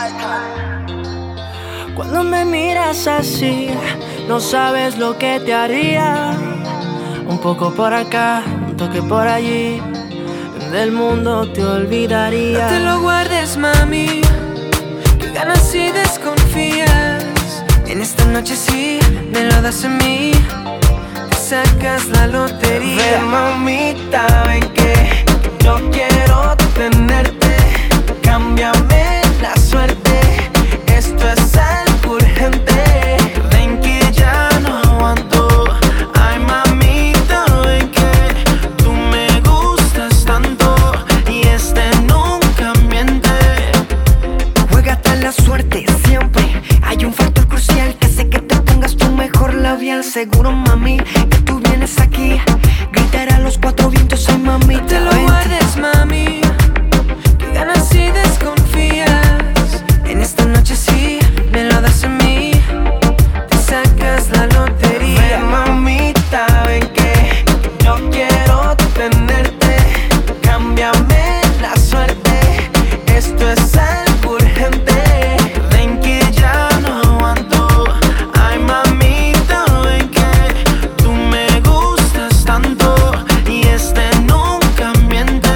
Cuando me miras así, no sabes lo que te haría. Un poco por acá, un toque por allí, del mundo te olvidaría. No te lo guardes, mami, que ganas si desconfías. En esta noche sí, me lo das a mí, te sacas la lotería. Ven, mamita, ven que yo quiero tenerte. Cámbiame la suerte, esto es algo urgente. Ven que ya no aguanto. Ay, mamita, ven que tú me gustas tanto y nunca miente. Juégate la suerte siempre. Hay un factor crucial que hace que te pongas tu mejor labial. Seguro, mami, que tú vienes aquí, gritar a los cuatro vientos. Ay, mamita, no te lo guardes, mami, que ganas si desconfías. En esta noche sí, me lo das a mí, te sacas la lotería. Ven, mamita, ven que yo quiero tenerte. Cámbiame la suerte, esto es algo urgente. Ven que ya no aguanto. Ay, mamita, ven que tú me gustas tanto y nunca miente.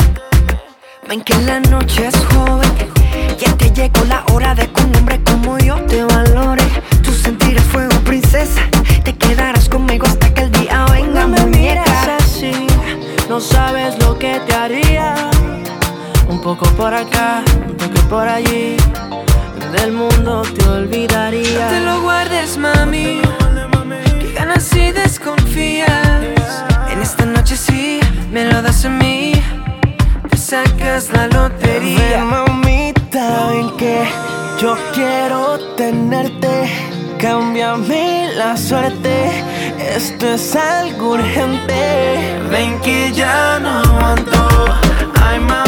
Ven que la noche es joven, ya te llegó la hora de que un hombre como yo te valore. Tu sentir es fuego, princesa, te quedarás conmigo hasta que el día venga, Cuando me muñeca. miras así, no sabes lo que te haría. Un poco por acá, un toque por allí, del mundo te olvidaría. No te lo guardes, mami, que ganas si desconfías. En esta noche sí, me lo das a mí, te sacas la lotería. Ven, mamita, ven que yo quiero tenerte. Cámbiame la suerte, esto es algo urgente. Ven que ya no aguanto. Ay,